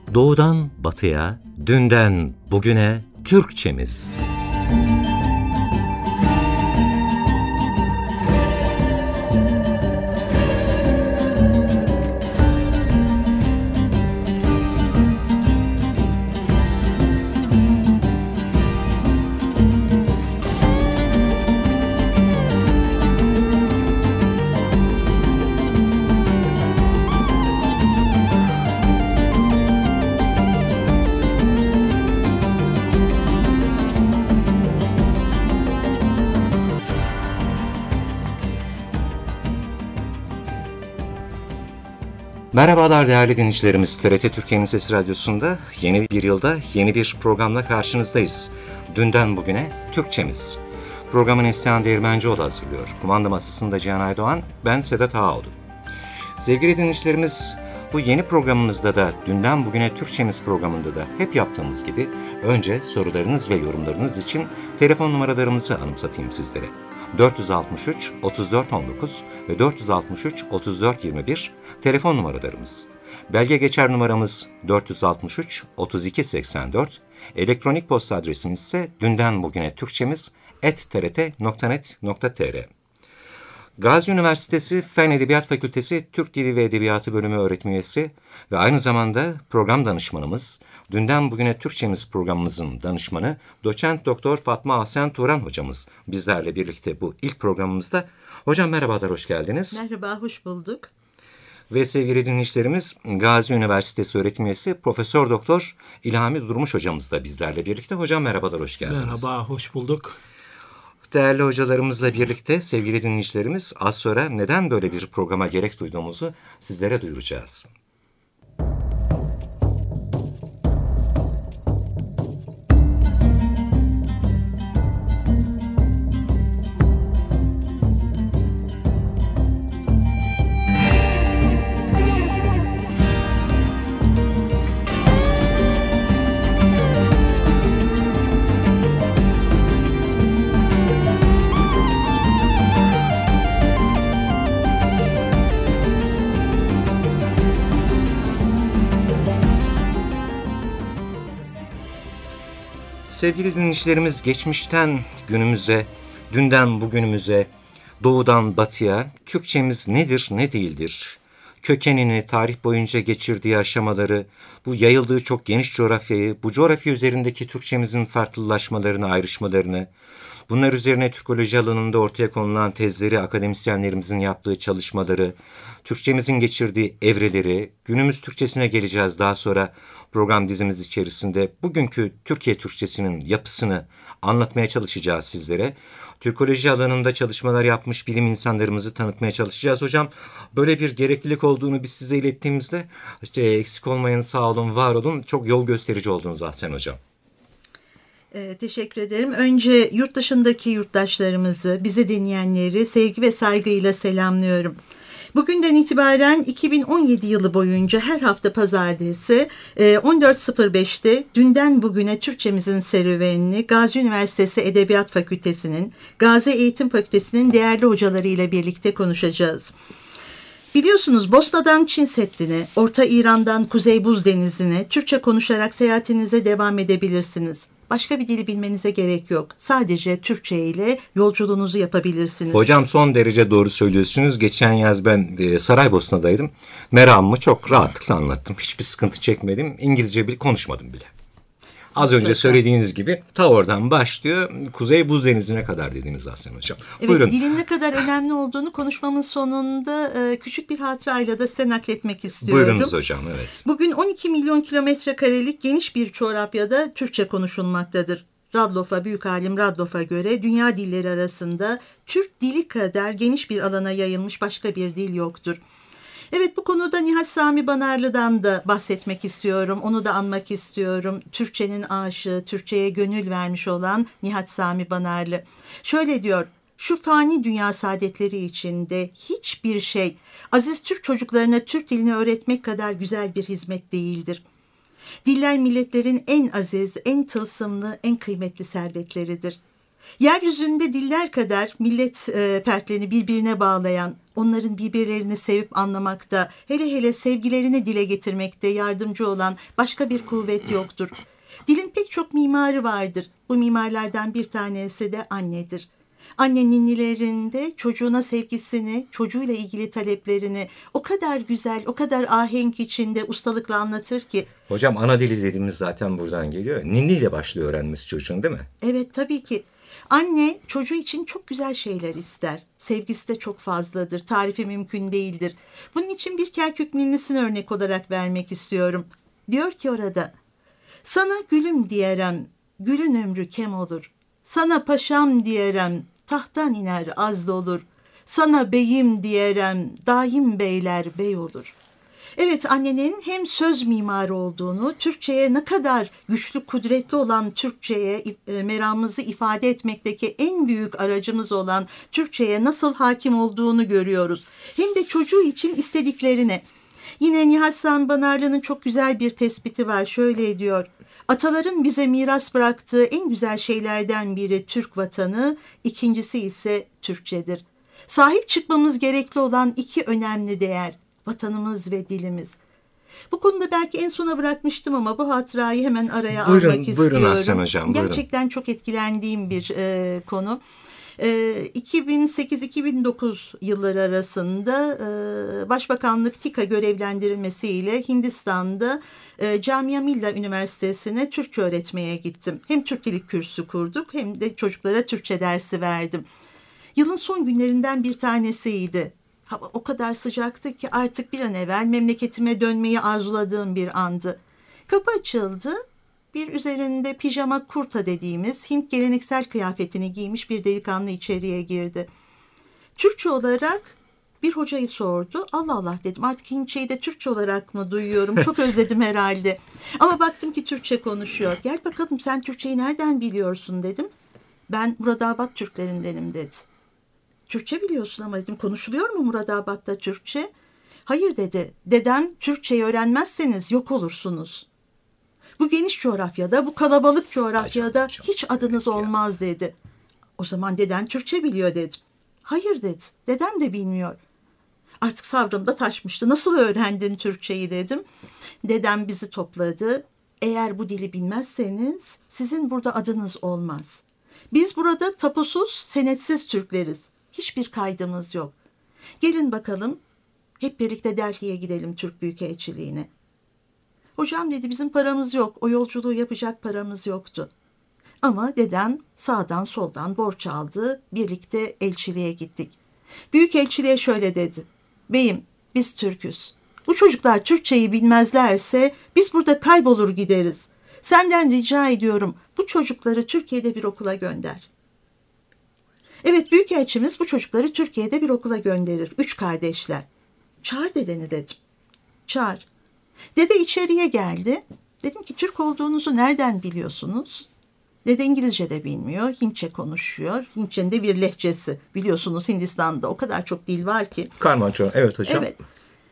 Doğudan batıya, dünden bugüne Türkçemiz. Merhabalar değerli dinleyicilerimiz. TRT Türkiye'nin Sesi Radyosu'nda yeni bir yılda yeni bir programla karşınızdayız. Dünden bugüne Türkçemiz. Programın Neslihan Değirmencioğlu hazırlıyor. Kumanda masasında Cihan Aydoğan, ben Sedat Ağaoğlu. Sevgili dinleyicilerimiz, bu yeni programımızda da Dünden Bugüne Türkçemiz programında da hep yaptığımız gibi önce sorularınız ve yorumlarınız için telefon numaralarımızı anımsatayım sizlere. 463 34 19 ve 463 34 21 telefon numaralarımız. Belge geçer numaramız 463 32 84. Elektronik posta adresimiz ise dündenbugüne@trt.net.tr. Gazi Üniversitesi Fen Edebiyat Fakültesi Türk Dili ve Edebiyatı Bölümü öğretim üyesi ve aynı zamanda program danışmanımız, Dünden Bugüne Türkçemiz programımızın danışmanı Doçent Doktor Fatma Ahsen Turan hocamız bizlerle birlikte bu ilk programımızda. Hocam merhabalar, hoş geldiniz. Merhaba, hoş bulduk. Ve sevgili dinleyicilerimiz, Gazi Üniversitesi öğretim üyesi Profesör Doktor İlhami Durmuş hocamız da bizlerle birlikte. Hocam merhabalar, hoş geldiniz. Merhaba, hoş bulduk. Değerli hocalarımızla birlikte sevgili dinleyicilerimiz, az sonra neden böyle bir programa gerek duyduğumuzu sizlere duyuracağız. Sevgili dinleyicilerimiz, geçmişten günümüze, dünden bugünümüze, doğudan batıya Türkçemiz nedir, ne değildir? Kökenini, tarih boyunca geçirdiği aşamaları, bu yayıldığı çok geniş coğrafyayı, bu coğrafya üzerindeki Türkçemizin farklılaşmalarını, ayrışmalarını, bunlar üzerine Türkoloji alanında ortaya konulan tezleri, akademisyenlerimizin yaptığı çalışmaları, Türkçemizin geçirdiği evreleri, günümüz Türkçesine geleceğiz daha sonra program dizimiz içerisinde. Bugünkü Türkiye Türkçesinin yapısını anlatmaya çalışacağız sizlere. Türkoloji alanında çalışmalar yapmış bilim insanlarımızı tanıtmaya çalışacağız. Hocam, böyle bir gereklilik olduğunu biz size ilettiğimizde eksik olmayın, sağ olun, var olun. Çok yol gösterici oldunuz Ahsen Hocam. Teşekkür ederim. Önce yurt dışındaki yurttaşlarımızı, bizi dinleyenleri sevgi ve saygıyla selamlıyorum. Bugünden itibaren 2017 yılı boyunca her hafta pazartesi 14.05'te Dünden Bugüne Türkçemizin serüvenini Gazi Üniversitesi Edebiyat Fakültesi'nin, Gazi Eğitim Fakültesi'nin değerli hocalarıyla birlikte konuşacağız. Biliyorsunuz, Bosna'dan Çin Seddi'ne, Orta İran'dan Kuzey Buz Denizi'ne Türkçe konuşarak seyahatinize devam edebilirsiniz. Başka bir dili bilmenize gerek yok. Sadece Türkçe ile yolculuğunuzu yapabilirsiniz. Hocam, son derece doğru söylüyorsunuz. Geçen yaz ben Saraybosna'daydım. Meramımı çok rahatlıkla anlattım. Hiçbir sıkıntı çekmedim. İngilizce konuşmadım bile. Az önce söylediğiniz gibi ta oradan başlıyor, Kuzey Buz Denizi'ne kadar dediniz Ahsen Hocam. Evet, buyurun. Dilin ne kadar önemli olduğunu konuşmamın sonunda küçük bir hatırayla da size nakletmek istiyorum. Buyurunuz hocam, evet. Bugün 12 milyon kilometre karelik geniş bir coğrafyada Türkçe konuşulmaktadır. Radloff'a, büyük alim Radloff'a göre dünya dilleri arasında Türk dili kadar geniş bir alana yayılmış başka bir dil yoktur. Evet, bu konuda Nihat Sami Banarlı'dan da bahsetmek istiyorum. Onu da anmak istiyorum. Türkçenin aşığı, Türkçeye gönül vermiş olan Nihat Sami Banarlı. Şöyle diyor: şu fani dünya saadetleri içinde hiçbir şey aziz Türk çocuklarına Türk dilini öğretmek kadar güzel bir hizmet değildir. Diller milletlerin en aziz, en tılsımlı, en kıymetli servetleridir. Yeryüzünde diller kadar millet fertlerini birbirine bağlayan, onların birbirlerini sevip anlamakta, hele hele sevgilerini dile getirmekte yardımcı olan başka bir kuvvet yoktur. Dilin pek çok mimarı vardır. Bu mimarlardan bir tanesi de annedir. Anne ninnilerinde çocuğuna sevgisini, çocuğuyla ilgili taleplerini o kadar güzel, o kadar ahenk içinde ustalıkla anlatır ki. Hocam ana dili dediğimiz zaten buradan geliyor. Ninni ile başlıyor öğrenmesi çocuğun, değil mi? Evet, tabii ki. Anne çocuğu için çok güzel şeyler ister. Sevgisi de çok fazladır. Tarifi mümkün değildir. Bunun için bir Kerkük ninnisini örnek olarak vermek istiyorum. Diyor ki orada: "Sana gülüm diyerem, gülün ömrü kem olur. Sana paşam diyerem, tahttan iner az olur. Sana beyim diyerem, daim beyler bey olur." Evet, annenin hem söz mimarı olduğunu, Türkçe'ye ne kadar güçlü, kudretli olan Türkçe'ye meramımızı ifade etmekteki en büyük aracımız olan Türkçe'ye nasıl hakim olduğunu görüyoruz. Hem de çocuğu için istediklerini. Yine Nihat Sanbanarlı'nın çok güzel bir tespiti var. Şöyle diyor: "Ataların bize miras bıraktığı en güzel şeylerden biri Türk vatanı, ikincisi ise Türkçedir. Sahip çıkmamız gerekli olan iki önemli değer, vatanımız ve dilimiz." Bu konuda belki en sona bırakmıştım ama bu hatırayı hemen araya almak istiyorum. Buyurun Aslan Hocam. Gerçekten çok etkilendiğim bir konu. 2008-2009 yılları arasında Başbakanlık TİKA görevlendirilmesiyle Hindistan'da Camia Millia Üniversitesi'ne Türkçe öğretmeye gittim. Hem Türk Dili kürsü kurduk hem de çocuklara Türkçe dersi verdim. Yılın son günlerinden bir tanesiydi. Hava o kadar sıcaktı ki artık bir an evvel memleketime dönmeyi arzuladığım bir andı. Kapı açıldı. Bir üzerinde pijama kurta dediğimiz Hint geleneksel kıyafetini giymiş bir delikanlı içeriye girdi. Türkçe olarak bir hocayı sordu. Allah Allah dedim, artık Hintçeyi de Türkçe olarak mı duyuyorum? Çok özledim herhalde. Ama baktım ki Türkçe konuşuyor. "Gel bakalım, sen Türkçeyi nereden biliyorsun?" dedim. "Ben Muradabad Türklerindenim" dedi. "Türkçe biliyorsun ama" dedim, "konuşuluyor mu Muradabad'da Türkçe?" "Hayır" dedi. "Dedem Türkçeyi öğrenmezseniz yok olursunuz. Bu geniş coğrafyada, bu kalabalık coğrafyada hiç adınız olmaz" dedi. "O zaman deden Türkçe biliyor" dedim. "Hayır" dedi. "Dedem de bilmiyor." Artık sabrım da taşmıştı. "Nasıl öğrendin Türkçeyi?" dedim. "Dedem bizi topladı. Eğer bu dili bilmezseniz sizin burada adınız olmaz. Biz burada tapusuz, senetsiz Türkleriz. Hiçbir kaydımız yok. Gelin bakalım, hep birlikte Delhi'ye gidelim, Türk Büyükelçiliğine." "Hocam" dedi, "bizim paramız yok. O yolculuğu yapacak paramız yoktu." Ama dedem sağdan soldan borç aldı. Birlikte elçiliğe gittik. Büyükelçiliğe şöyle dedi: "Beyim, biz Türküz. Bu çocuklar Türkçeyi bilmezlerse biz burada kaybolur gideriz. Senden rica ediyorum, bu çocukları Türkiye'de bir okula gönder." Evet, büyükelçimiz bu çocukları Türkiye'de bir okula gönderir. 3 kardeşler. "Çağır dedeni" dedim. "Çağır." Dede içeriye geldi. Dedim ki, "Türk olduğunuzu nereden biliyorsunuz?" Dede İngilizce de bilmiyor, Hintçe konuşuyor. Hintçenin de bir lehçesi. Biliyorsunuz Hindistan'da o kadar çok dil var ki. Karmaça, evet hocam. Evet.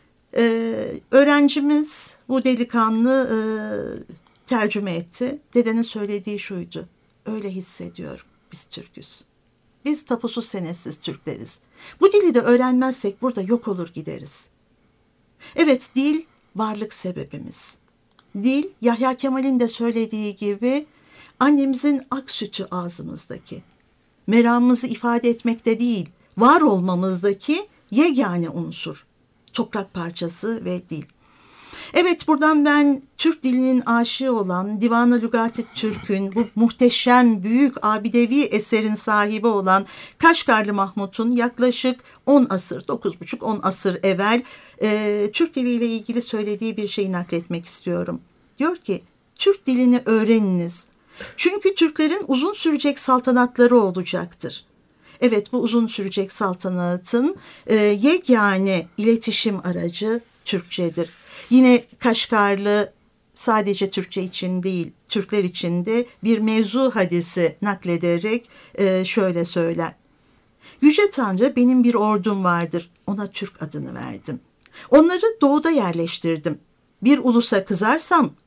Öğrencimiz, bu delikanlı tercüme etti. Dedenin söylediği şuydu: "Öyle hissediyorum, biz Türküz. Biz tapusuz, senetsiz Türkleriz. Bu dili de öğrenmezsek burada yok olur gideriz." Evet, dil varlık sebebimiz. Dil, Yahya Kemal'in de söylediği gibi, annemizin ak sütü ağzımızdaki. Meramımızı ifade etmekte değil, var olmamızdaki yegane unsur. Toprak parçası ve dil. Evet, buradan ben Türk dilinin aşığı olan Divan-ı Lügat-ı Türk'ün bu muhteşem, büyük abidevi eserin sahibi olan Kaşgarlı Mahmut'un yaklaşık 10 asır, 9,5-10 asır evvel Türk diliyle ilgili söylediği bir şeyi nakletmek istiyorum. Diyor ki, "Türk dilini öğreniniz. Çünkü Türklerin uzun sürecek saltanatları olacaktır." Evet, bu uzun sürecek saltanatın yegane iletişim aracı Türkçedir. Yine Kaşgarlı sadece Türkçe için değil, Türkler için de bir mevzu hadisi naklederek şöyle söyler: "Yüce Tanrı, benim bir ordum vardır. Ona Türk adını verdim. Onları doğuda yerleştirdim. Bir ulusa kızarsam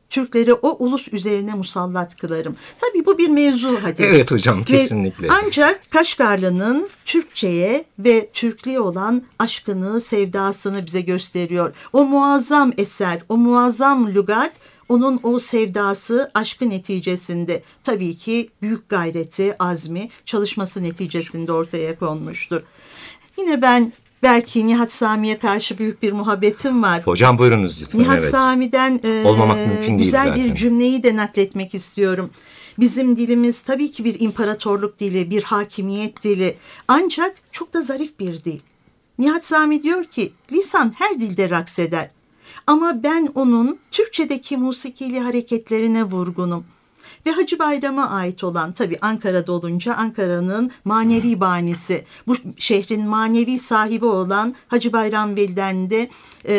Türkleri o ulus üzerine musallat kılarım. Tabii bu bir mevzu hadis. Evet hocam, kesinlikle. Ancak Kaşgarlı'nın Türkçe'ye ve Türklüğe olan aşkını, sevdasını bize gösteriyor. O muazzam eser, o muazzam lügat, onun o sevdası, aşkı neticesinde tabii ki büyük gayreti, azmi, çalışması neticesinde ortaya konmuştur. Yine ben belki Nihat Sami'ye karşı büyük bir muhabbetim var. Hocam buyurunuz lütfen. Nihat Sami'den olmamak mümkün değil güzel zaten. bir cümleyi de nakletmek istiyorum. Bizim dilimiz tabii ki bir imparatorluk dili, bir hakimiyet dili. Ancak çok da zarif bir dil. Nihat Sami diyor ki, lisan her dilde raks eder. Ama ben onun Türkçedeki musikili hareketlerine vurgunum. Ve Hacı Bayram'a ait olan, tabii Ankara'da olunca Ankara'nın manevi banisi, bu şehrin manevi sahibi olan Hacı Bayram Veli'den de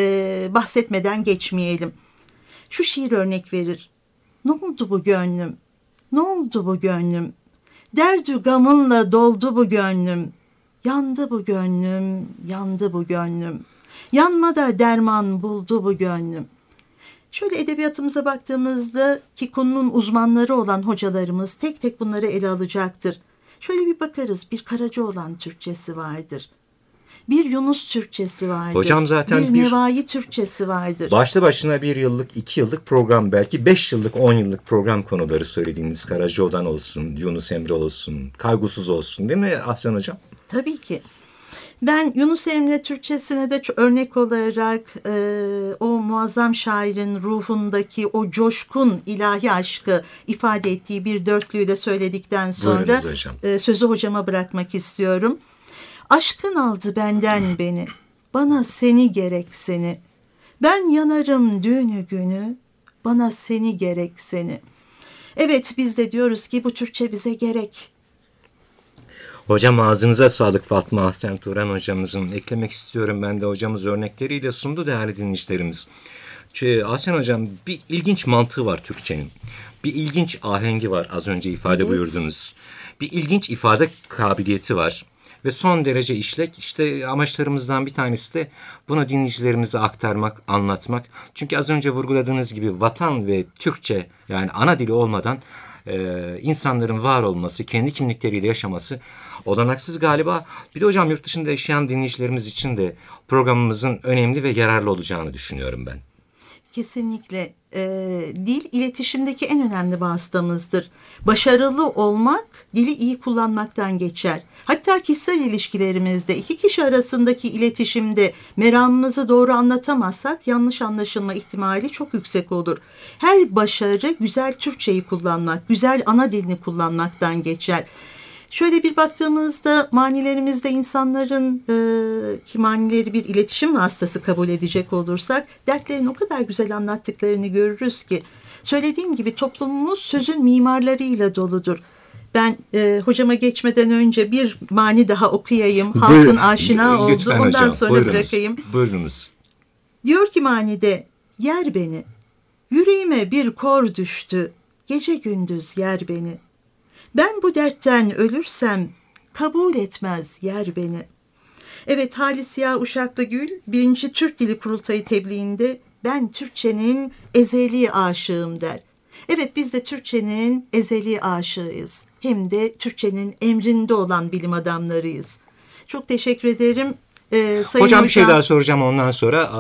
bahsetmeden geçmeyelim. Şu şiir örnek verir. Ne oldu bu gönlüm? Ne oldu bu gönlüm? Derdü gamınla doldu bu gönlüm. Yandı bu gönlüm, yandı bu gönlüm. Yanmada derman buldu bu gönlüm. Şöyle edebiyatımıza baktığımızda ki konunun uzmanları olan hocalarımız tek tek bunları ele alacaktır. Şöyle bir bakarız, bir Karacaoğlan Türkçesi vardır. Bir Yunus Türkçesi vardır. Hocam zaten bir Nevayi Türkçesi vardır. Başlı başına 1 yıllık, 2 yıllık program, belki 5 yıllık, 10 yıllık program konuları söylediğiniz Karacaoğlan olsun, Yunus Emre olsun, Kaygusuz olsun, değil mi Ahsen Hocam? Tabii ki. Ben Yunus Emre Türkçesine de örnek olarak o muazzam şairin ruhundaki o coşkun ilahi aşkı ifade ettiği bir dörtlüyü de söyledikten sonra sözü hocama bırakmak istiyorum. Aşkın aldı benden beni, bana seni gerek seni. Ben yanarım düğünü günü, bana seni gerek seni. Evet, biz de diyoruz ki bu Türkçe bize gerek. Hocam ağzınıza sağlık. Fatma Ahsen Turan hocamızın, eklemek istiyorum ben de, hocamız örnekleriyle sundu değerli dinleyicilerimiz. Ahsen hocam, bir ilginç mantığı var Türkçenin. Bir ilginç ahengi var, az önce ifade buyurdunuz. Bir ilginç ifade kabiliyeti var. Ve son derece işlek. İşte amaçlarımızdan bir tanesi de bunu dinleyicilerimize aktarmak, anlatmak. Çünkü az önce vurguladığınız gibi vatan ve Türkçe, yani ana dili olmadan insanların var olması, kendi kimlikleriyle yaşaması olanaksız galiba. Bir de hocam yurt dışında yaşayan dinleyicilerimiz için de programımızın önemli ve yararlı olacağını düşünüyorum ben. Kesinlikle. Dil iletişimdeki en önemli vasıtamızdır. Başarılı olmak dili iyi kullanmaktan geçer. Hatta kişisel ilişkilerimizde iki kişi arasındaki iletişimde meramımızı doğru anlatamazsak yanlış anlaşılma ihtimali çok yüksek olur. Her başarı güzel Türkçeyi kullanmak, güzel ana dilini kullanmaktan geçer. Şöyle bir baktığımızda manilerimizde insanların ki manileri bir iletişim vasıtası kabul edecek olursak dertlerini o kadar güzel anlattıklarını görürüz ki. Söylediğim gibi toplumumuz sözün mimarlarıyla doludur. Ben hocama geçmeden önce bir mani daha okuyayım. Halkın aşina oldu. Lütfen ondan hocam, sonra buyurunuz, bırakayım. Buyurunuz. Diyor ki manide, yer beni. Yüreğime bir kor düştü. Gece gündüz yer beni. Ben bu dertten ölürsem kabul etmez yer beni. Evet, Halis Ziya Uşaklıgül 1. Türk Dili Kurultayı tebliğinde ben Türkçenin ezeli aşığım der. Evet, biz de Türkçenin ezeli aşığıyız. Hem de Türkçenin emrinde olan bilim adamlarıyız. Çok teşekkür ederim. Sayın Hocam bir şey daha soracağım ondan sonra.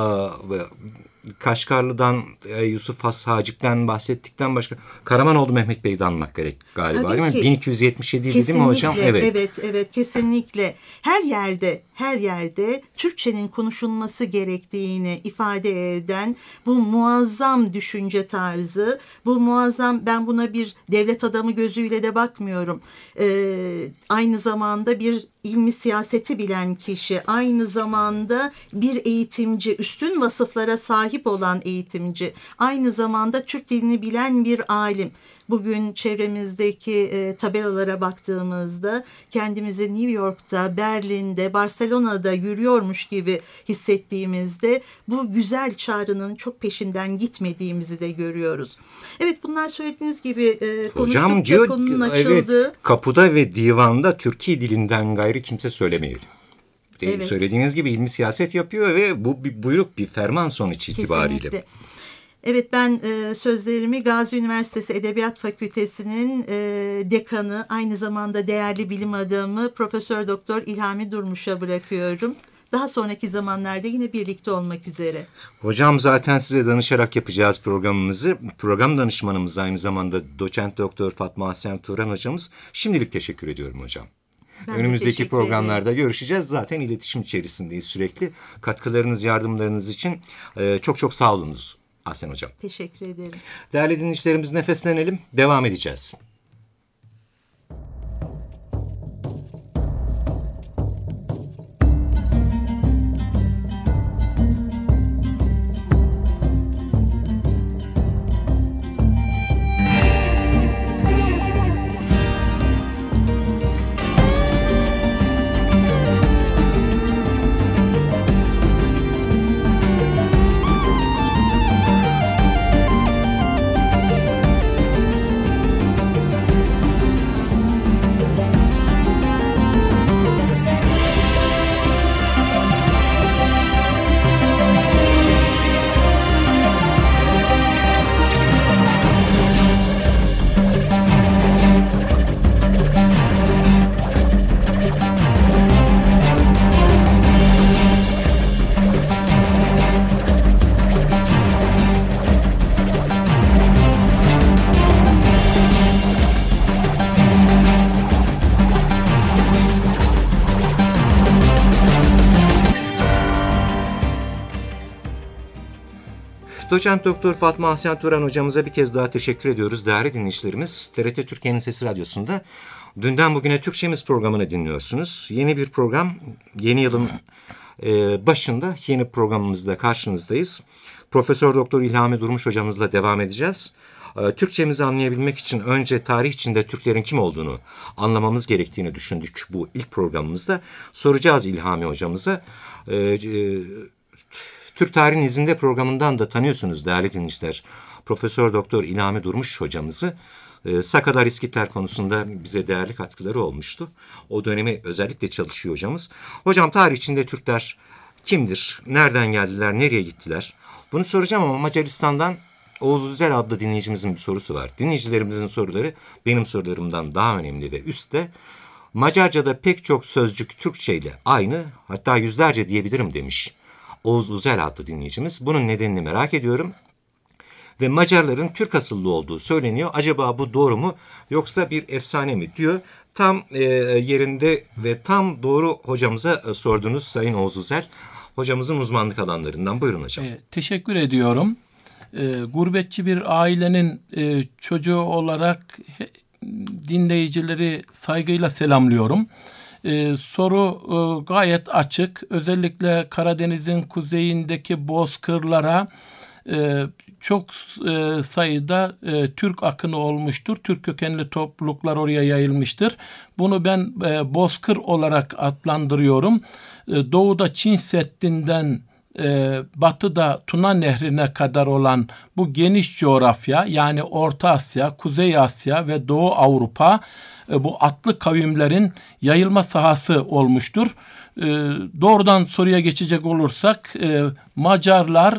Kaşgarlı'dan, Yusuf Has Hacip'ten bahsettikten başka Karamanoğlu Mehmet Bey'i de anmak gerek galiba. Tabii değil mi? 1277 değil mi hocam? Evet, kesinlikle. Her yerde Türkçenin konuşulması gerektiğini ifade eden bu muazzam düşünce tarzı, bu muazzam, ben buna bir devlet adamı gözüyle de bakmıyorum. Aynı zamanda bir ilmi siyaseti bilen kişi, aynı zamanda bir eğitimci, üstün vasıflara sahip olan eğitimci, aynı zamanda Türk dilini bilen bir alim. Bugün çevremizdeki tabelalara baktığımızda kendimizi New York'ta, Berlin'de, Barcelona'da yürüyormuş gibi hissettiğimizde bu güzel çağrının çok peşinden gitmediğimizi de görüyoruz. Evet, bunlar söylediğiniz gibi hocam diyor, konunun açıldığı. Evet, kapıda ve divanda Türkiye dilinden gayrı kimse söylemeyelim. Evet. Söylediğiniz gibi ilmi siyaset yapıyor ve bu bir buyruk, bir ferman sonuç itibariyle. Kesinlikle. Evet, ben sözlerimi Gazi Üniversitesi Edebiyat Fakültesi'nin dekanı, aynı zamanda değerli bilim adamı Profesör Doktor İlhami Durmuş'a bırakıyorum. Daha sonraki zamanlarda yine birlikte olmak üzere. Hocam zaten size danışarak yapacağız programımızı. Program danışmanımız aynı zamanda Doçent Doktor Fatma Ahsen Turan hocamız. Şimdilik teşekkür ediyorum hocam. Ben Önümüzdeki programlarda görüşeceğiz. Zaten iletişim içerisindeyiz sürekli. Katkılarınız, yardımlarınız için çok çok sağ olunuz Ahsen hocam. Teşekkür ederim. Değerli dinleyicilerimiz, nefeslenelim. Devam edeceğiz. Doçent Doktor Fatma Ahsen Turan hocamıza bir kez daha teşekkür ediyoruz. Değerli dinleyicilerimiz, TRT Türkiye'nin Sesi Radyosu'nda Dünden Bugüne Türkçemiz programını dinliyorsunuz. Yeni bir program, yeni yılın başında yeni programımızda karşınızdayız. Profesör Doktor İlhami Durmuş hocamızla devam edeceğiz. Türkçemizi anlayabilmek için önce tarih içinde Türklerin kim olduğunu anlamamız gerektiğini düşündük bu ilk programımızda. Soracağız İlhami hocamıza. Türk Tarihin İzinde programından da tanıyorsunuz değerli dinleyiciler. Profesör Doktor İlhami Durmuş hocamızı. Sakadar İskitler konusunda bize değerli katkıları olmuştu. O dönemi özellikle çalışıyor hocamız. Hocam, tarih içinde Türkler kimdir? Nereden geldiler? Nereye gittiler? Bunu soracağım ama Macaristan'dan Oğuz Üzel adlı dinleyicimizin bir sorusu var. Dinleyicilerimizin soruları benim sorularımdan daha önemli ve üstte. Macarca'da pek çok sözcük Türkçe ile aynı, hatta yüzlerce diyebilirim demiş Oğuz Üzel adlı dinleyicimiz. Bunun nedenini merak ediyorum. Ve Macarların Türk asıllı olduğu söyleniyor. Acaba bu doğru mu yoksa bir efsane mi diyor. Tam yerinde ve tam doğru hocamıza sordunuz Sayın Oğuz Üzel. Hocamızın uzmanlık alanlarından. Buyurun hocam. Teşekkür ediyorum. Gurbetçi bir ailenin çocuğu olarak dinleyicileri saygıyla selamlıyorum. Soru gayet açık. Özellikle Karadeniz'in kuzeyindeki bozkırlara çok sayıda Türk akını olmuştur. Türk kökenli topluluklar oraya yayılmıştır. Bunu ben bozkır olarak adlandırıyorum. Doğuda Çin Seddi'nden batıda Tuna Nehri'ne kadar olan bu geniş coğrafya, yani Orta Asya, Kuzey Asya ve Doğu Avrupa bu atlı kavimlerin yayılma sahası olmuştur. Doğrudan soruya geçecek olursak Macarlar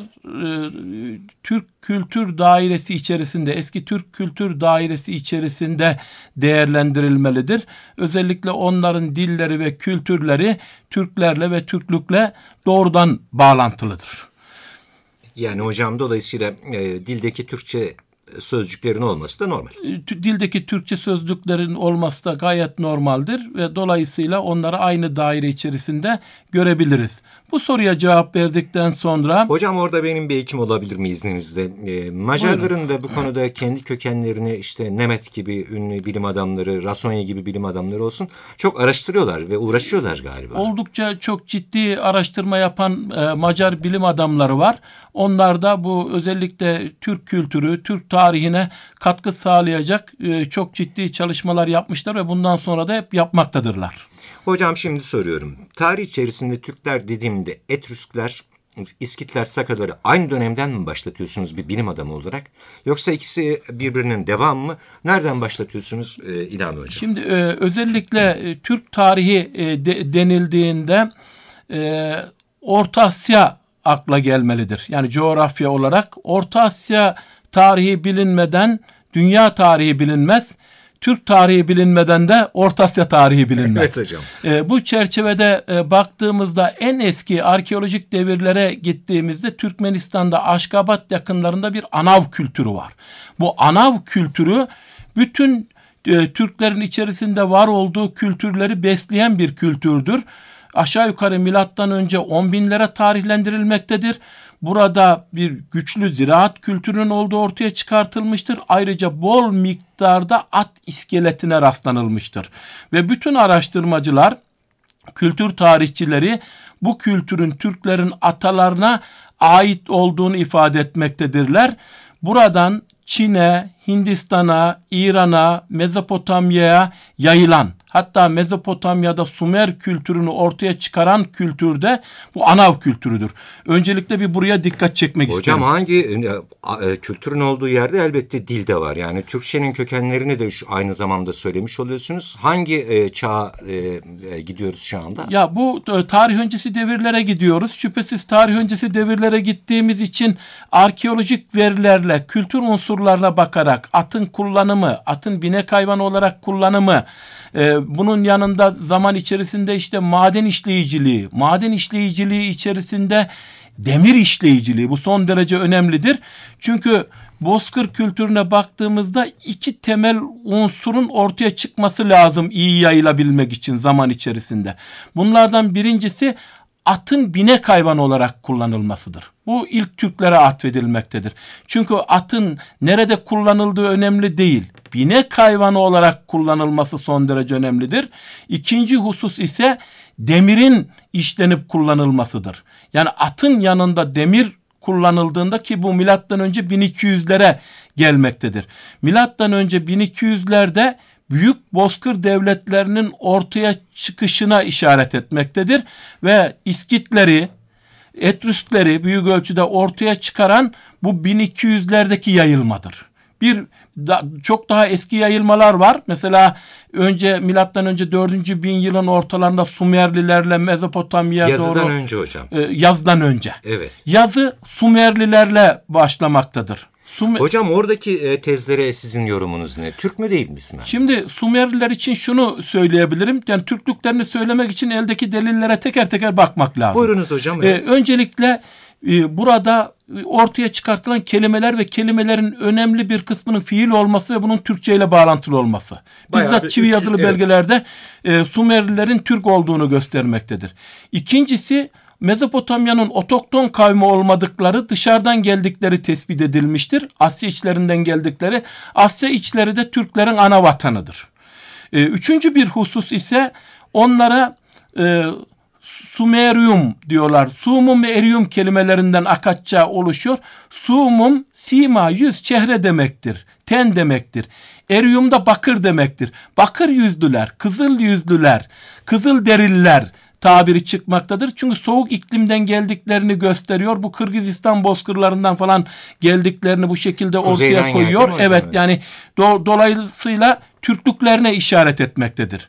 Türk kültür dairesi içerisinde, eski Türk kültür dairesi içerisinde değerlendirilmelidir. Özellikle onların dilleri ve kültürleri Türklerle ve Türklükle doğrudan bağlantılıdır. Yani hocam, dolayısıyla dildeki Türkçe sözcüklerin olması da normal. Dildeki Türkçe sözcüklerin olması da gayet normaldir ve dolayısıyla onları aynı daire içerisinde görebiliriz. Bu soruya cevap verdikten sonra... Hocam, orada benim bir ekim olabilir mi izninizle? Macarların da bu konuda kendi kökenlerini, işte Nemet gibi ünlü bilim adamları, Rasonya gibi bilim adamları olsun, çok araştırıyorlar ve uğraşıyorlar galiba. Oldukça çok ciddi araştırma yapan Macar bilim adamları var. Onlar da bu özellikle Türk kültürü, Türk tarihine katkı sağlayacak çok ciddi çalışmalar yapmışlar ve bundan sonra da hep yapmaktadırlar. Hocam, şimdi soruyorum. Tarih içerisinde Türkler dediğimde Etrüskler, İskitler, Sakadar'ı aynı dönemden mi başlatıyorsunuz bir bilim adamı olarak? Yoksa ikisi birbirinin devamı mı? Nereden başlatıyorsunuz İlhami Hocam? Şimdi özellikle Türk tarihi denildiğinde Orta Asya akla gelmelidir. Yani coğrafya olarak Orta Asya tarihi bilinmeden dünya tarihi bilinmez. Türk tarihi bilinmeden de Orta Asya tarihi bilinmez. Evet hocam. Bu çerçevede baktığımızda en eski arkeolojik devirlere gittiğimizde Türkmenistan'da Aşgabat yakınlarında bir Anav kültürü var. Bu Anav kültürü bütün Türklerin içerisinde var olduğu kültürleri besleyen bir kültürdür. Aşağı yukarı milattan önce 10 binlere tarihlendirilmektedir. Burada bir güçlü ziraat kültürünün olduğu ortaya çıkartılmıştır. Ayrıca bol miktarda at iskeletine rastlanılmıştır. Ve bütün araştırmacılar, kültür tarihçileri bu kültürün Türklerin atalarına ait olduğunu ifade etmektedirler. Buradan Çin'e, Hindistan'a, İran'a, Mezopotamya'ya yayılan, hatta Mezopotamya'da Sumer kültürünü ortaya çıkaran kültür de bu Anav kültürüdür. Öncelikle bir buraya dikkat çekmek isterim. Hocam hangi kültürün olduğu yerde elbette dil de var. Yani Türkçenin kökenlerini de aynı zamanda söylemiş oluyorsunuz. Hangi çağa gidiyoruz şu anda? Ya bu tarih öncesi devirlere gidiyoruz. Şüphesiz tarih öncesi devirlere gittiğimiz için arkeolojik verilerle, kültür unsurlarına bakarak atın kullanımı, atın binek hayvanı olarak kullanımı, bunun yanında zaman içerisinde işte maden işleyiciliği içerisinde demir işleyiciliği, bu son derece önemlidir. Çünkü Bozkır kültürüne baktığımızda iki temel unsurun ortaya çıkması lazım iyi yayılabilmek için zaman içerisinde. Bunlardan birincisi atın binek hayvan olarak kullanılmasıdır. Bu ilk Türklere atfedilmektedir. Çünkü atın nerede kullanıldığı önemli değil. Binek hayvanı olarak kullanılması son derece önemlidir. İkinci husus ise demirin işlenip kullanılmasıdır. Yani atın yanında demir kullanıldığında, ki bu milattan önce 1200'lere gelmektedir. Milattan önce 1200'lerde büyük bozkır devletlerinin ortaya çıkışına işaret etmektedir ve İskitleri, Etrüskleri büyük ölçüde ortaya çıkaran bu 1200'lerdeki yayılmadır. Çok daha eski yayılmalar var. Mesela milattan önce 4. bin yılın ortalarında Sumerlilerle Mezopotamya'ya Yazıdan doğru. önce hocam. Yazıdan önce. Evet. Yazı Sumerlilerle başlamaktadır. Hocam oradaki tezlere sizin yorumunuz ne? Türk mü değil mi Sümer? Şimdi Sumerliler için şunu söyleyebilirim. Yani Türklüklerini söylemek için eldeki delillere teker teker bakmak lazım. Buyurunuz hocam. Evet. Öncelikle burada ortaya çıkartılan kelimeler ve kelimelerin önemli bir kısmının fiil olması ve bunun Türkçe ile bağlantılı olması. Bizzat çivi yazılı belgelerde Sumerlilerin Türk olduğunu göstermektedir. İkincisi, Mezopotamya'nın otokton kavmi olmadıkları, dışarıdan geldikleri tespit edilmiştir. Asya içlerinden geldikleri. Asya içleri de Türklerin ana vatanıdır. Üçüncü bir husus ise onlara Sumerium diyorlar. Sumum ve Erium kelimelerinden Akatça oluşuyor. Sumum, sima, yüz, çehre demektir. Ten demektir. Erium da bakır demektir. Bakır yüzlüler, kızıl yüzlüler, kızıl derililer tabiri çıkmaktadır. Çünkü soğuk iklimden geldiklerini gösteriyor. Bu Kırgızistan bozkırlarından falan geldiklerini bu şekilde ortaya koyuyor. Evet, yani dolayısıyla Türklüklerine işaret etmektedir.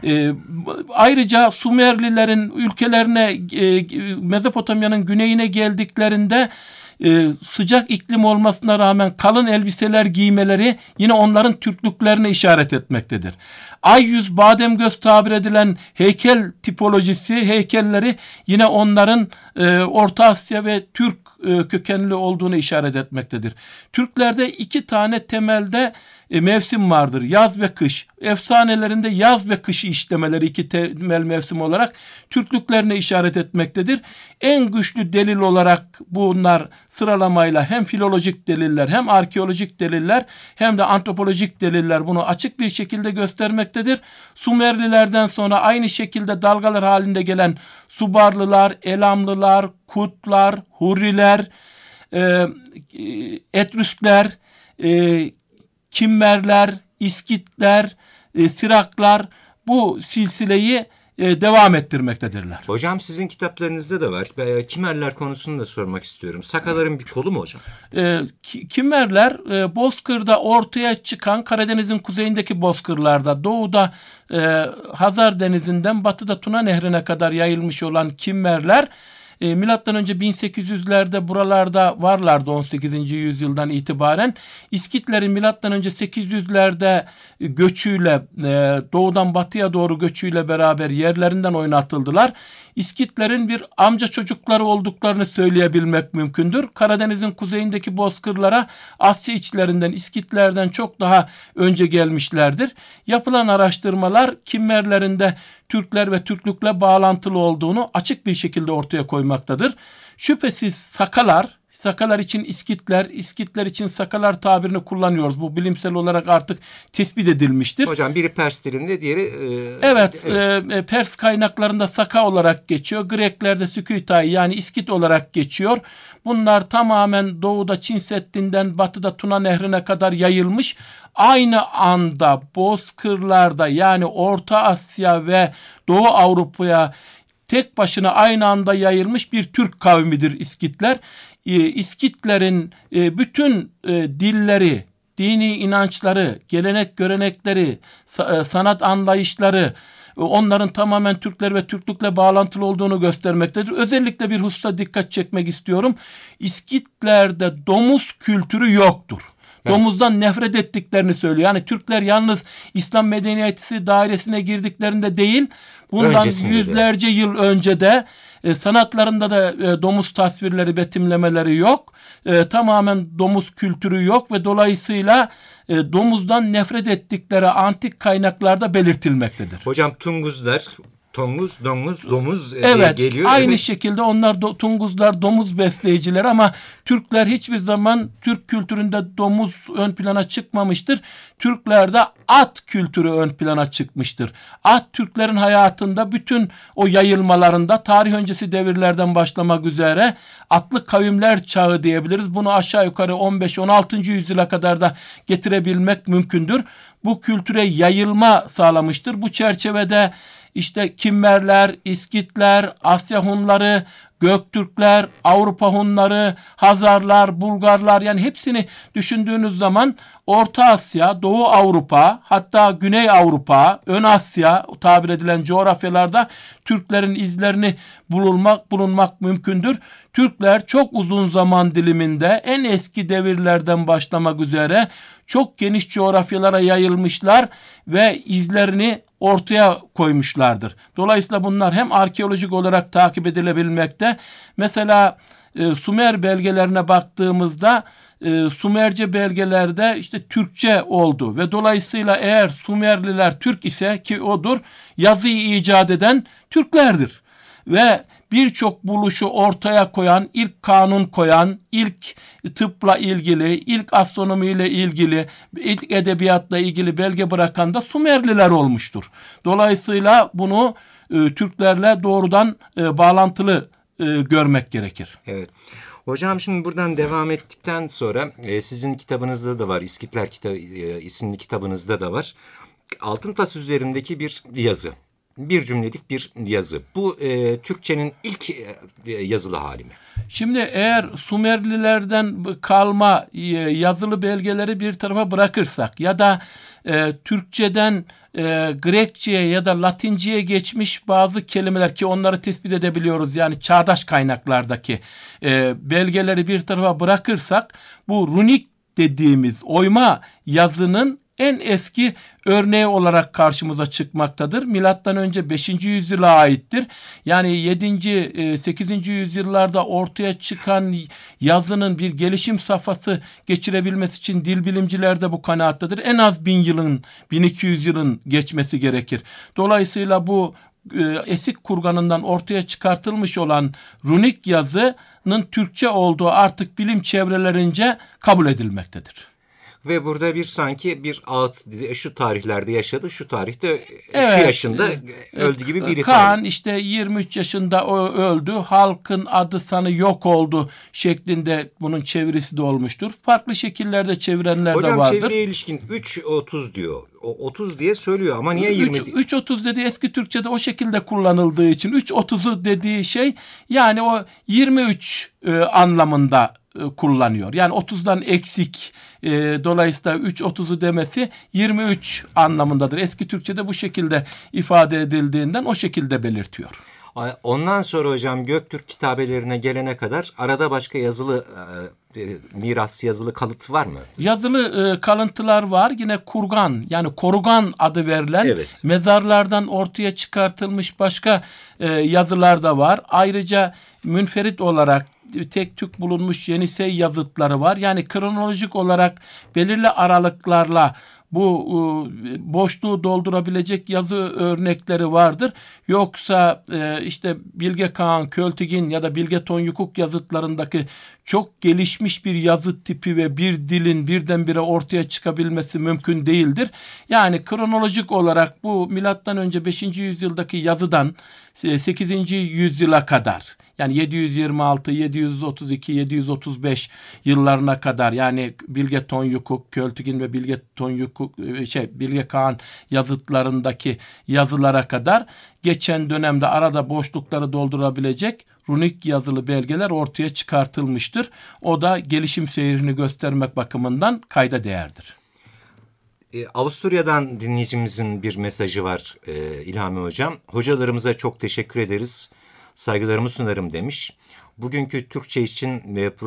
Ayrıca Sumerlilerin ülkelerine, Mezopotamya'nın güneyine geldiklerinde sıcak iklim olmasına rağmen kalın elbiseler giymeleri yine onların Türklüklerine işaret etmektedir. Ay yüz, badem göz tabir edilen heykel tipolojisi, heykelleri yine onların Orta Asya ve Türk kökenli olduğunu işaret etmektedir. Türklerde iki tane temelde mevsim vardır. Yaz ve kış. Efsanelerinde yaz ve kışı işlemeleri iki temel mevsim olarak Türklüklerine işaret etmektedir. En güçlü delil olarak bunlar sıralamayla hem filolojik deliller, hem arkeolojik deliller, hem de antropolojik deliller bunu açık bir şekilde göstermektedir. Sumerlilerden sonra aynı şekilde dalgalar halinde gelen Subarlılar, Elamlılar, Kutlar, Hurriler, Etrüskler, Kimmerler, İskitler, Siraklar bu silsileyi devam ettirmektedirler. Hocam sizin kitaplarınızda da var. Kimmerler konusunu da sormak istiyorum. Sakaların bir kolu mu hocam? Kimmerler Bozkır'da ortaya çıkan, Karadeniz'in kuzeyindeki bozkırlarda, doğuda Hazar Denizi'nden batıda Tuna Nehri'ne kadar yayılmış olan Kimmerler Milattan önce 1800'lerde buralarda varlardı 18. yüzyıldan itibaren. İskitlerin milattan önce 800'lerde göçüyle doğudan batıya doğru göçüyle beraber yerlerinden oynatıldılar. İskitlerin bir amca çocukları olduklarını söyleyebilmek mümkündür. Karadeniz'in kuzeyindeki bozkırlara Asya içlerinden, İskitlerden çok daha önce gelmişlerdir. Yapılan araştırmalar Kimmerlerinde Türkler ve Türklükle bağlantılı olduğunu açık bir şekilde ortaya koymaktadır. Şüphesiz Sakalar için İskitler, İskitler için Sakalar tabirini kullanıyoruz. Bu bilimsel olarak artık tespit edilmiştir. Hocam biri Pers dilinde, diğeri... Evet. Pers kaynaklarında Saka olarak geçiyor. Greklerde Sükütay yani İskit olarak geçiyor. Bunlar tamamen doğuda Çin Seddi'nden batıda Tuna Nehri'ne kadar yayılmış. Aynı anda bozkırlarda yani Orta Asya ve Doğu Avrupa'ya tek başına aynı anda yayılmış bir Türk kavmidir İskitler. İskitlerin bütün dilleri, dini inançları, gelenek görenekleri, sanat anlayışları onların tamamen Türkler ve Türklükle bağlantılı olduğunu göstermektedir. Özellikle bir hususa dikkat çekmek istiyorum. İskitlerde domuz kültürü yoktur. Domuzdan nefret ettiklerini söylüyor. Yani Türkler yalnız İslam medeniyeti dairesine girdiklerinde değil, bundan öncesinde yüzlerce yıl önce de sanatlarında da domuz tasvirleri, betimlemeleri yok. Tamamen domuz kültürü yok ve dolayısıyla domuzdan nefret ettikleri antik kaynaklarda belirtilmektedir. Hocam Tunguzlar, Tonguz, domuz evet, diye geliyor. Aynı evet. şekilde onlar Tunguzlar domuz besleyiciler ama Türkler hiçbir zaman Türk kültüründe domuz ön plana çıkmamıştır. Türklerde at kültürü ön plana çıkmıştır. At Türklerin hayatında bütün o yayılmalarında tarih öncesi devirlerden başlamak üzere atlı kavimler çağı diyebiliriz. Bunu aşağı yukarı 15-16. yüzyıla kadar da getirebilmek mümkündür. Bu kültüre yayılma sağlamıştır. Bu çerçevede İşte Kimmerler, İskitler, Asya Hunları, Göktürkler, Avrupa Hunları, Hazarlar, Bulgarlar yani hepsini düşündüğünüz zaman Orta Asya, Doğu Avrupa hatta Güney Avrupa, Ön Asya tabir edilen coğrafyalarda Türklerin izlerini bulunmak mümkündür. Türkler çok uzun zaman diliminde en eski devirlerden başlamak üzere çok geniş coğrafyalara yayılmışlar ve izlerini ortaya koymuşlardır. Dolayısıyla bunlar hem arkeolojik olarak takip edilebilmekte. Mesela Sumer belgelerine baktığımızda Sumerce belgelerde işte Türkçe oldu ve dolayısıyla eğer Sumerliler Türk ise ki odur, yazıyı icat eden Türklerdir. Ve birçok buluşu ortaya koyan, ilk kanun koyan, ilk tıpla ilgili, ilk astronomiyle ilgili, ilk edebiyatla ilgili belge bırakan da Sumerliler olmuştur. Dolayısıyla bunu Türklerle doğrudan bağlantılı görmek gerekir. Evet. Hocam şimdi buradan devam ettikten sonra sizin kitabınızda da var, İskitler isimli kitabınızda da var. Altıntaş üzerindeki bir yazı. Bir cümlelik bir yazı. Bu Türkçenin ilk yazılı hali mi? Şimdi eğer Sumerlilerden kalma yazılı belgeleri bir tarafa bırakırsak ya da Türkçeden Grekçe'ye ya da Latinceye geçmiş bazı kelimeler ki onları tespit edebiliyoruz yani çağdaş kaynaklardaki belgeleri bir tarafa bırakırsak bu runik dediğimiz oyma yazının en eski örneği olarak karşımıza çıkmaktadır. Milattan önce 5. yüzyıla aittir. Yani 7. 8. yüzyıllarda ortaya çıkan yazının bir gelişim safhası geçirebilmesi için dil bilimciler de bu kanaattedir. En az 1000 yılın, 1200 yılın geçmesi gerekir. Dolayısıyla bu Esik kurganından ortaya çıkartılmış olan runik yazının Türkçe olduğu artık bilim çevrelerince kabul edilmektedir. Ve burada bir sanki bir ağıt şu tarihlerde yaşadı, şu tarihte evet, şu yaşında öldü gibi bir ifade. Kaan işte 23 yaşında öldü, halkın adı sanı yok oldu şeklinde bunun çevirisi de olmuştur. Farklı şekillerde çevirenler de vardır. Hocam çevireye ilişkin 3.30 diyor. O 30 diye söylüyor ama niye 20 diyor? 3.30 dediği eski Türkçe'de o şekilde kullanıldığı için 3.30'u dediği şey yani o 23 anlamında kullanıyor. Yani 30'dan eksik dolayısıyla 3.30'u demesi 23 anlamındadır. Eski Türkçe'de bu şekilde ifade edildiğinden o şekilde belirtiyor. Ondan sonra hocam Göktürk kitabelerine gelene kadar arada başka yazılı miras, yazılı kalıt var mı? Yazılı kalıntılar var. Yine kurgan, yani korugan adı verilen mezarlardan ortaya çıkartılmış başka yazılar da var. Ayrıca münferit olarak tek tük bulunmuş Yenisey yazıtları var. Yani kronolojik olarak belirli aralıklarla bu boşluğu doldurabilecek yazı örnekleri vardır. Yoksa işte Bilge Kağan, Költigin ya da Bilge Tonyukuk yazıtlarındaki çok gelişmiş bir yazı tipi ve bir dilin birdenbire ortaya çıkabilmesi mümkün değildir. Yani kronolojik olarak bu milattan önce 5. yüzyıldaki yazıdan 8. yüzyıla kadar, yani 726, 732, 735 yıllarına kadar, yani Bilge Tonyukuk, Költigin ve Bilge Kağan yazıtlarındaki yazılara kadar geçen dönemde arada boşlukları doldurabilecek runik yazılı belgeler ortaya çıkartılmıştır. O da gelişim seyrini göstermek bakımından kayda değerdir. Avusturya'dan dinleyicimizin bir mesajı var İlhami Hocam. Hocalarımıza çok teşekkür ederiz. Saygılarımı sunarım demiş. Bugünkü Türkçe için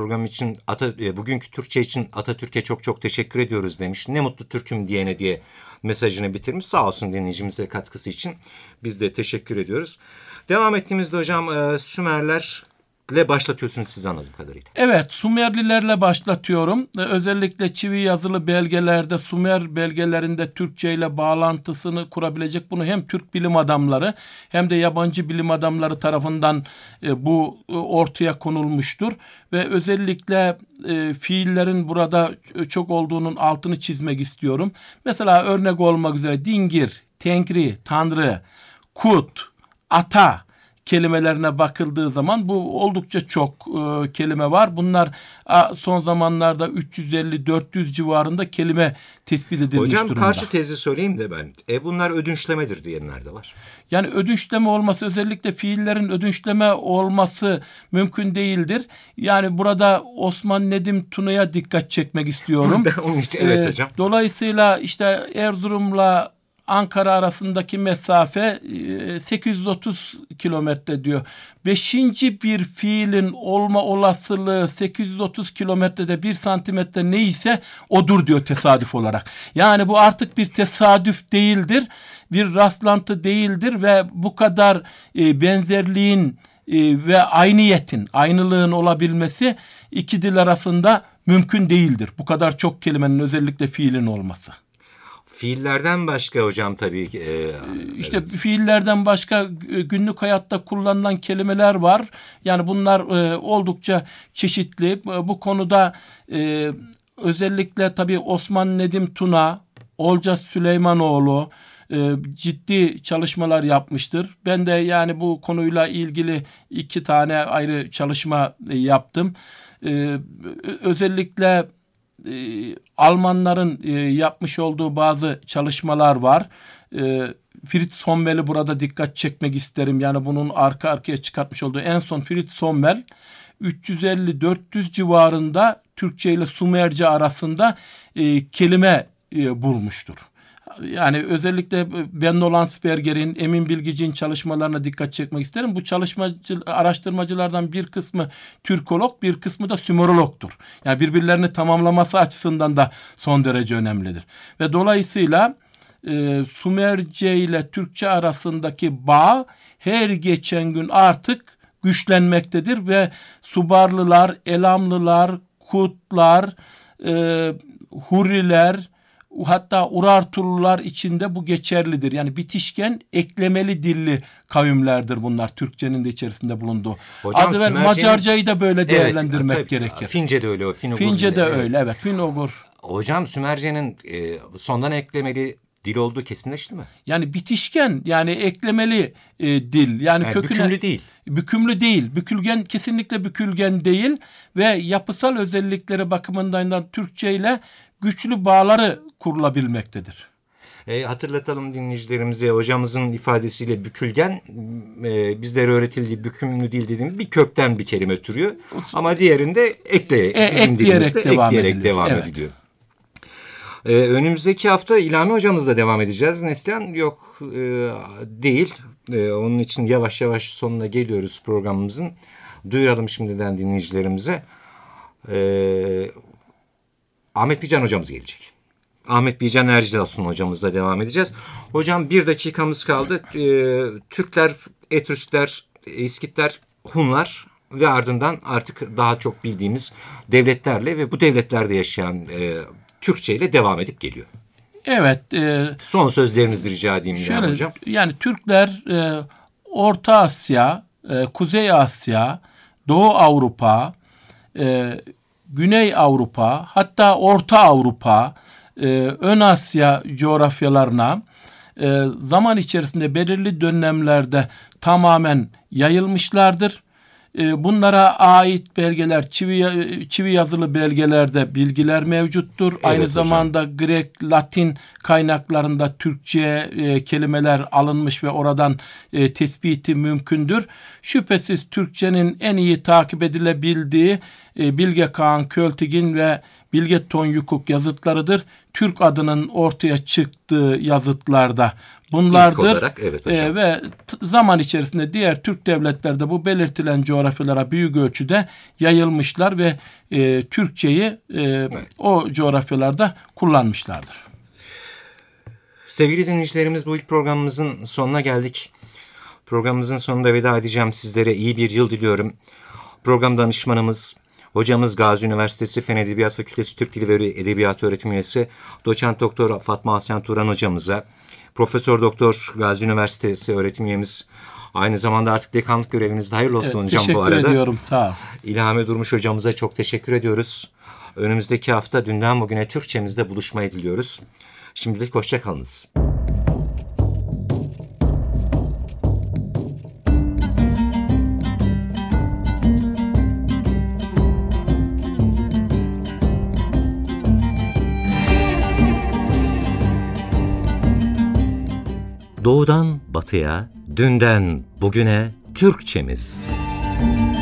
bugünkü Türkçe için Atatürk'e çok çok teşekkür ediyoruz demiş. Ne mutlu Türk'üm diyene diye mesajını bitirmiş. Sağ olsun dinleyicimize katkısı için. Biz de teşekkür ediyoruz. Devam ettiğimizde hocam Sümerlerle başlatıyorsunuz siz anladığım kadarıyla. Evet, Sümerlilerle başlatıyorum. Özellikle çivi yazılı belgelerde, Sümer belgelerinde Türkçe ile bağlantısını kurabilecek, bunu hem Türk bilim adamları hem de yabancı bilim adamları tarafından bu ortaya konulmuştur. Ve özellikle fiillerin burada çok olduğunun altını çizmek istiyorum. Mesela örnek olmak üzere dingir, tengri, tanrı, kut, ata kelimelerine bakıldığı zaman bu oldukça çok kelime var. Bunlar son zamanlarda 350-400 civarında kelime tespit edilmiş Hocam, durumda. Karşı tezi söyleyeyim de ben. Bunlar ödünçlemedir diyenler de var. Yani ödünçleme olması, özellikle fiillerin ödünçleme olması mümkün değildir. Yani burada Osman Nedim Tuna'ya dikkat çekmek istiyorum. Onun için, evet hocam. Dolayısıyla işte Erzurum'la Ankara arasındaki mesafe 830 kilometre diyor. Beşinci bir fiilin olma olasılığı 830 kilometrede 1 santimetre neyse odur diyor tesadüf olarak. Yani bu artık bir tesadüf değildir, bir rastlantı değildir ve bu kadar benzerliğin ve aynılığın olabilmesi iki dil arasında mümkün değildir. Bu kadar çok kelimenin, özellikle fiilin olması. Fiillerden başka hocam tabii ki. İşte evet. Fiillerden başka günlük hayatta kullanılan kelimeler var. Yani bunlar oldukça çeşitli. Bu konuda özellikle tabii Osman Nedim Tuna, Olcay Süleymanoğlu ciddi çalışmalar yapmıştır. Ben de yani bu konuyla ilgili 2 tane ayrı çalışma yaptım. Özellikle Almanların yapmış olduğu bazı çalışmalar var. Fritz Sommel'i burada dikkat çekmek isterim. Yani bunun arka arkaya çıkartmış olduğu en son Fritz Sommel 350-400 civarında Türkçe ile Sümerce arasında kelime bulmuştur. Yani özellikle Benno Landsberger'in, Emin Bilgici'nin çalışmalarına dikkat çekmek isterim. Bu araştırmacılardan bir kısmı Türkolog, bir kısmı da Sümerologtur. Yani birbirlerini tamamlaması açısından da son derece önemlidir. Ve dolayısıyla Sümerce ile Türkçe arasındaki bağ her geçen gün artık güçlenmektedir ve Subarlılar, Elamlılar, Kutlar, Huriler, hatta Urartulular içinde bu geçerlidir. Yani bitişken eklemeli dilli kavimlerdir bunlar, Türkçenin de içerisinde bulunduğu. Hocam, az evvel Macarcayı da böyle değerlendirmek gerekir. Fince de öyle o. Fince de öyle, evet. Finogur. Hocam Sümerce'nin sondan eklemeli dil olduğu kesinleşti mi? Yani bitişken, yani eklemeli dil. Yani köküne, bükümlü değil. Bükümlü değil. Bükülgen, kesinlikle bükülgen değil ve yapısal özellikleri bakımından da Türkçe ile güçlü bağları kurulabilmektedir. Hatırlatalım dinleyicilerimize, hocamızın ifadesiyle bükülgen, bizlere öğretildiği bükümlü dil dediğimiz bir kökten bir kelime türüyor. Ama diğerinde bizim dilimizde ekleyerek devam ediliyor. Önümüzdeki hafta İlhami hocamızla devam edeceğiz. Neslihan yok değil. Onun için yavaş yavaş sonuna geliyoruz programımızın. Duyuralım şimdiden dinleyicilerimize. Ahmet Bican hocamız gelecek. Ahmet Bican Ercilasun hocamızla devam edeceğiz. Hocam 1 dakikamız kaldı. Türkler, Etrüskler, İskitler, Hunlar ve ardından artık daha çok bildiğimiz devletlerle ve bu devletlerde yaşayan Türkçe ile devam edip geliyor. Evet. Son sözlerinizi rica edeyim şöyle, hocam. Yani Türkler Orta Asya, Kuzey Asya, Doğu Avrupa, Güney Avrupa, hatta Orta Avrupa, Ön Asya coğrafyalarına zaman içerisinde belirli dönemlerde tamamen yayılmışlardır. Bunlara ait belgeler, çivi yazılı belgelerde bilgiler mevcuttur. Evet, aynı zamanda Grek, Latin kaynaklarında Türkçe kelimeler alınmış ve oradan tespiti mümkündür. Şüphesiz Türkçenin en iyi takip edilebildiği Bilge Kağan Költigin ve Bilge Tonyukuk yazıtlarıdır. Türk adının ortaya çıktığı yazıtlar bunlardır. Olarak, evet hocam. Ve zaman içerisinde diğer Türk devletlerde bu belirtilen coğrafyalara büyük ölçüde yayılmışlar ve Türkçeyi evet, o coğrafyalarda kullanmışlardır. Sevgili dinleyicilerimiz, bu ilk programımızın sonuna geldik. Programımızın sonunda veda edeceğim, sizlere iyi bir yıl diliyorum. Program danışmanımız, hocamız Gazi Üniversitesi Fen Edebiyat Fakültesi Türk Dili ve Edebiyatı Öğretim Üyesi Doçent Doktor Fatma Asyan Turan hocamıza, Profesör Doktor Gazi Üniversitesi öğretim üyemiz, aynı zamanda artık dekanlık görevinizde, hayırlı olsun evet, hocam bu arada. Teşekkür ediyorum, sağ ol. İlhami Durmuş hocamıza çok teşekkür ediyoruz. Önümüzdeki hafta dünden bugüne Türkçemizde buluşmayı diliyoruz. Şimdilik hoşça kalınız. Doğudan batıya, dünden bugüne Türkçemiz.